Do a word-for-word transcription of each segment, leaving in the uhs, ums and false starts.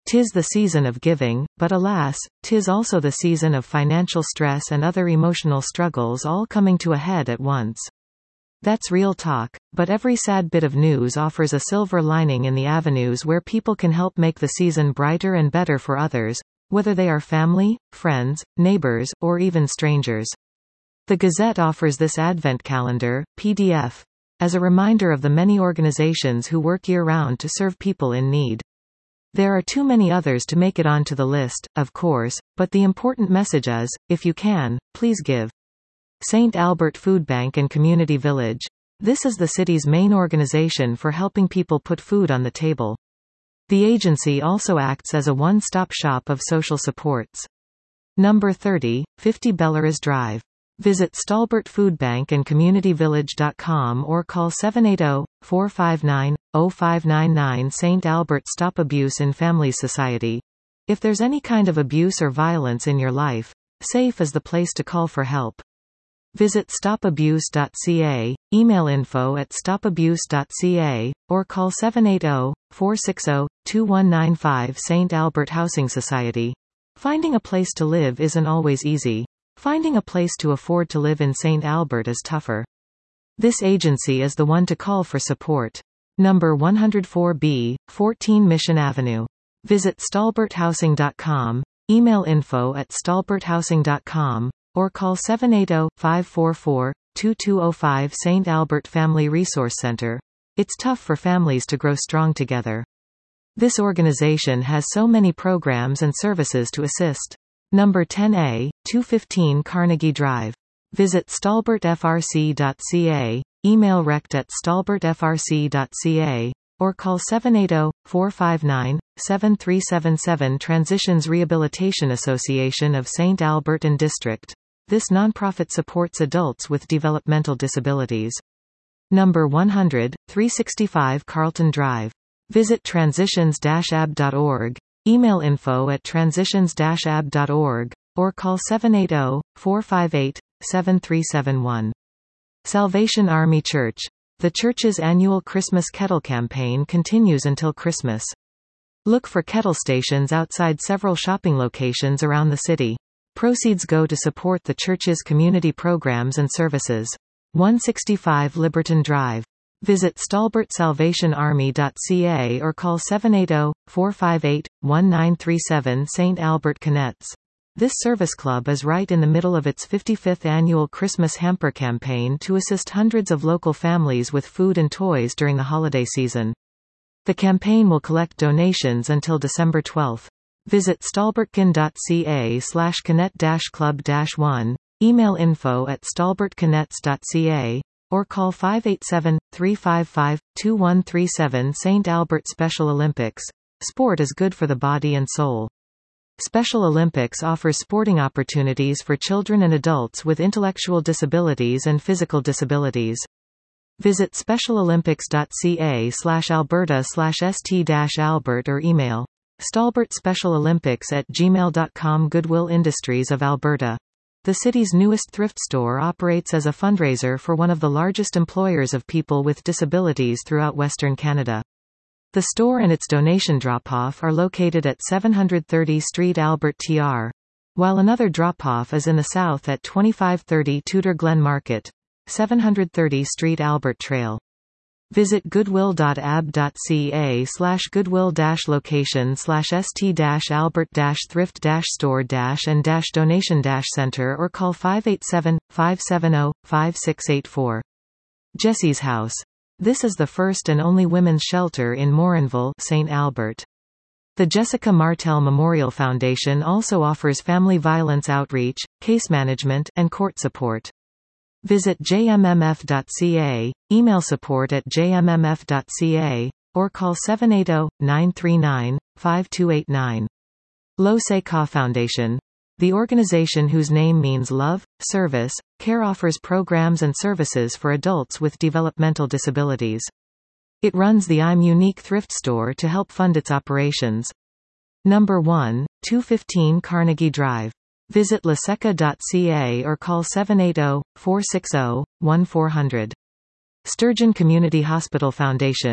'Tis the season of giving, but alas, 'tis also the season of financial stress and other emotional struggles all coming to a head at once. That's real talk, but every sad bit of news offers a silver lining in the avenues where people can help make the season brighter and better for others, whether they are family, friends, neighbors, or even strangers. The Gazette offers this Advent calendar, P D F, as a reminder of the many organizations who work year-round to serve people in need. There are too many others to make it onto the list, of course, but the important message is, if you can, please give. Saint Albert Food Bank and Community Village. This is the city's main organization for helping people put food on the table. The agency also acts as a one-stop shop of social supports. Number thirty, fifty Belleras Drive. Visit Stalbert Food Bank and Community Village dot com or call seven eight zero, four five nine, zero five nine nine. Saint Albert Stop Abuse in Families Society. If there's any kind of abuse or violence in your life, SAFE is the place to call for help. Visit stop abuse dot c a, email info at stop abuse dot c a, or call seven eight zero, four six zero, two one nine five. Saint Albert Housing Society. Finding a place to live isn't always easy. Finding a place to afford to live in Saint Albert is tougher. This agency is the one to call for support. Number one oh four B, fourteen Mission Avenue. Visit stalbert housing dot com, email info at stalbert housing dot com, or call seven eight zero, five four four, two two zero five. Saint Albert Family Resource Center. It's tough for families to grow strong together. This organization has so many programs and services to assist. Number ten A, two fifteen Carnegie Drive. Visit stalbert f r c dot c a, email rect at stalbert f r c dot c a, or call seven eight zero, four five nine, seven three seven seven. Transitions Rehabilitation Association of Saint Albert and District. This nonprofit supports adults with developmental disabilities. Number one hundred, three sixty-five Carlton Drive. Visit transitions dash a b dot org, email info at transitions dash a b dot org, or call seven eight zero, four five eight, seven three seven one. Salvation Army Church. The church's annual Christmas kettle campaign continues until Christmas. Look for kettle stations outside several shopping locations around the city. Proceeds go to support the church's community programs and services. one sixty-five Liberton Drive. Visit stalbert salvation army dot c a or call seven eight zero, four five eight, one nine three seven. Saint Albert Canettes. This service club is right in the middle of its fifty-fifth annual Christmas hamper campaign to assist hundreds of local families with food and toys during the holiday season. The campaign will collect donations until December twelfth. Visit stalbertcan dot c a slash canet dash club dash one, email info at stalbert canettes dot c a, or call five eight seven, three five five, two one three seven. Saint Albert Special Olympics. Sport is good for the body and soul. Special Olympics offers sporting opportunities for children and adults with intellectual disabilities and physical disabilities. Visit special olympics dot c a slash alberta slash st dash albert or email stalbert special olympics at gmail dot com. Goodwill Industries of Alberta. The city's newest thrift store operates as a fundraiser for one of the largest employers of people with disabilities throughout Western Canada. The store and its donation drop-off are located at seven thirty Street Albert T R, while another drop-off is in the south at twenty-five thirty Tudor Glen Market, seven thirty Street Albert Trail. Visit goodwill dot a b dot c a slash goodwill dash location slash st dash albert dash thrift dash store dash and dash donation dash center or call five eight seven, five seven zero, five six eight four. Jessie's House. This is the first and only women's shelter in Morinville, Saint Albert. The Jessica Martel Memorial Foundation also offers family violence outreach, case management, and court support. Visit j m m f dot c a, email support at j m m f dot c a, or call seven eight zero, nine three nine, five two eight nine. Lo Se Ka Foundation. The organization whose name means love, service, care offers programs and services for adults with developmental disabilities. It runs the I'm Unique thrift store to help fund its operations. Number one, two fifteen Carnegie Drive. Visit laseca dot c a or call seven eight zero, four six zero, one four zero zero. Sturgeon Community Hospital Foundation.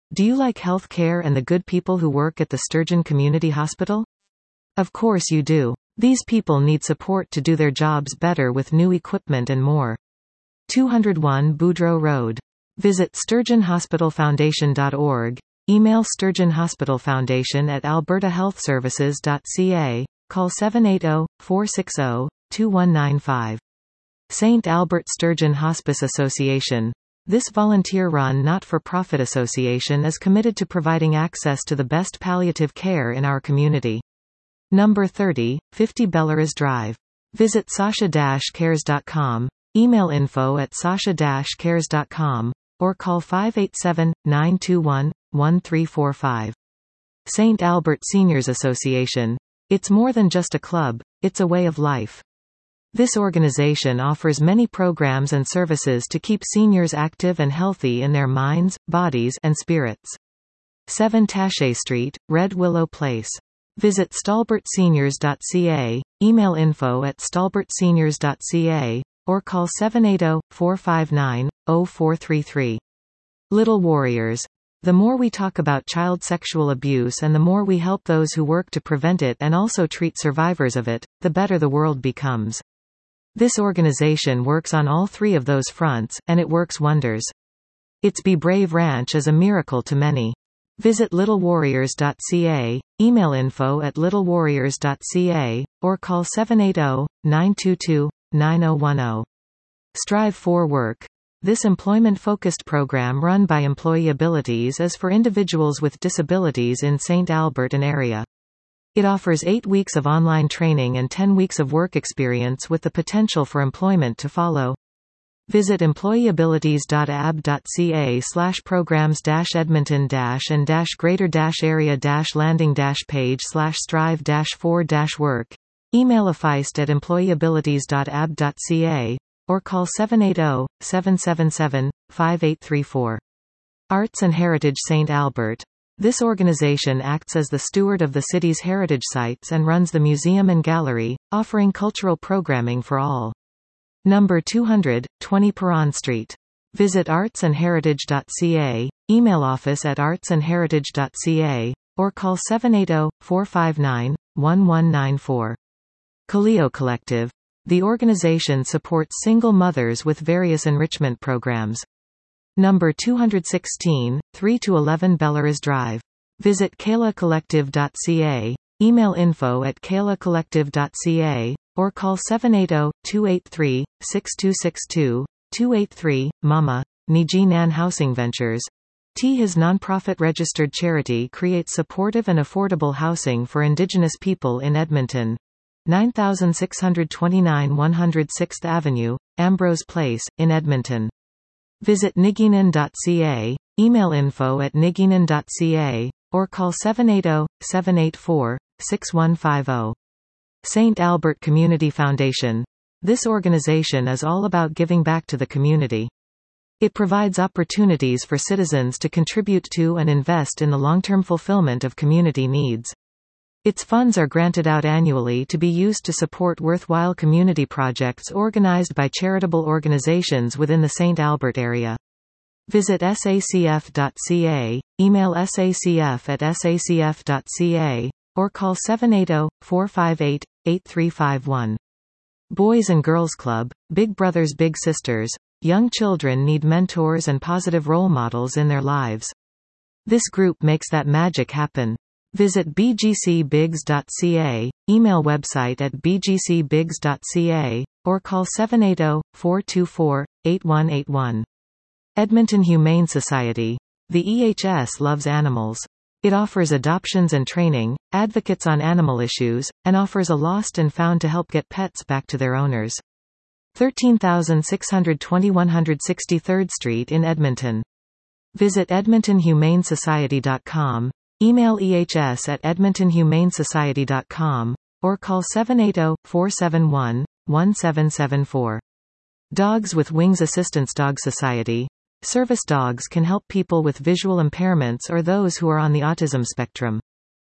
Do you like health care and the good people who work at the Sturgeon Community Hospital? Of course you do. These people need support to do their jobs better with new equipment and more. two oh one Boudreaux Road. Visit sturgeon hospital foundation dot org. Email Sturgeon Hospital Foundation at alberta health services dot c a. Call seven eight zero, four six zero, two one nine five. Saint Albert Sturgeon Hospice Association. This volunteer-run not-for-profit association is committed to providing access to the best palliative care in our community. Number thirty, fifty Belarus Drive. Visit sasha dash cares dot com. Email info at sasha dash cares dot com. Or call five eight seven, nine two one, one three four five. Saint Albert Seniors Association. It's more than just a club, it's a way of life. This organization offers many programs and services to keep seniors active and healthy in their minds, bodies, and spirits. seven Taché Street, Red Willow Place. Visit stalbert seniors dot c a, email info at stalbert seniors dot c a, or call seven eight zero, four five nine, zero four three three. Little Warriors. The more we talk about child sexual abuse and the more we help those who work to prevent it and also treat survivors of it, the better the world becomes. This organization works on all three of those fronts, and it works wonders. Its Be Brave Ranch is a miracle to many. Visit little warriors dot c a, email info at little warriors dot c a, or call seven eight zero, nine two two, nine zero one zero. Strive for Work. This employment-focused program run by Employee Abilities is for individuals with disabilities in Saint Albert and area. It offers eight weeks of online training and ten weeks of work experience with the potential for employment to follow. Visit employeeabilities dot a b dot c a slash programs dash edmonton dash and dash greater dash area dash landing dash page slash strive dash for dash work. Email a feist at employeeabilities dot a b dot c a, or call seven eight zero, seven seven seven, five eight three four. Arts and Heritage Saint Albert. This organization acts as the steward of the city's heritage sites and runs the museum and gallery, offering cultural programming for all. Number two hundred, twenty Perron Street. Visit arts and heritage dot c a, email office at arts and heritage dot c a, or call seven eight zero, four five nine, one one nine four. Kaleo Collective. The organization supports single mothers with various enrichment programs. Number two hundred sixteen, three to eleven Belarus Drive. Visit kayla collective dot c a, email info at kayla collective dot c a, or call seven eight zero, two eight three, six two six two, two eight three. Mama, Nijinan Housing Ventures. T His nonprofit registered charity creates supportive and affordable housing for Indigenous people in Edmonton. nine six two nine one oh sixth Avenue, Ambrose Place, in Edmonton. Visit niginan dot c a, email info at niginan dot c a, or call seven eight zero, seven eight four, six one five zero. Saint Albert Community Foundation. This organization is all about giving back to the community. It provides opportunities for citizens to contribute to and invest in the long-term fulfillment of community needs. Its funds are granted out annually to be used to support worthwhile community projects organized by charitable organizations within the Saint Albert area. Visit S A C F dot c a, email S A C F at S A C F dot c a, or call seven eight zero, four five eight, eight three five one. Boys and Girls Club, Big Brothers Big Sisters. Young children need mentors and positive role models in their lives. This group makes that magic happen. Visit b g c bigs dot c a, email website at b g c bigs dot c a, or call seven eight zero, four two four, eight one eight one. Edmonton Humane Society. The E H S loves animals. It offers adoptions and training, advocates on animal issues, and offers a lost and found to help get pets back to their owners. thirteen six twenty one hundred sixty-third Street in Edmonton. Visit edmonton humane society dot com, email E H S at edmonton humane society dot com, or call seven eight zero, four seven one, one seven seven four. Dogs with Wings Assistance Dog Society. Service dogs can help people with visual impairments or those who are on the autism spectrum.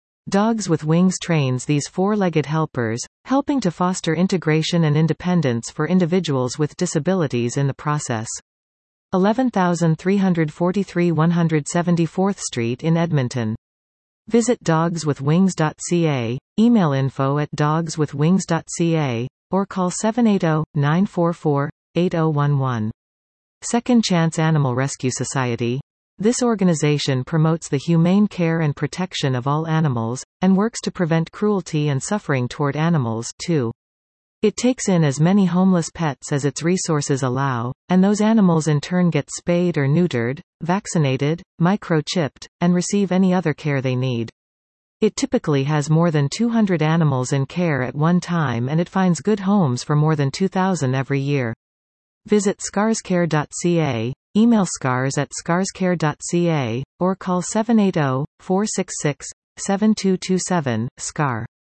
Dogs with Wings trains these four-legged helpers, helping to foster integration and independence for individuals with disabilities in the process. eleven three forty-three one hundred seventy-fourth Street in Edmonton. Visit dogs with wings dot c a, email info at dogs with wings dot c a, or call seven eight zero, nine four four, eight zero one one. Second Chance Animal Rescue Society. This organization promotes the humane care and protection of all animals, and works to prevent cruelty and suffering toward animals, too. It takes in as many homeless pets as its resources allow, and those animals in turn get spayed or neutered, vaccinated, microchipped, and receive any other care they need. It typically has more than two hundred animals in care at one time, and it finds good homes for more than two thousand every year. Visit scars care dot c a, email scars at scars care dot c a, or call seven eight zero, four six six, seven two two seven, S C A R.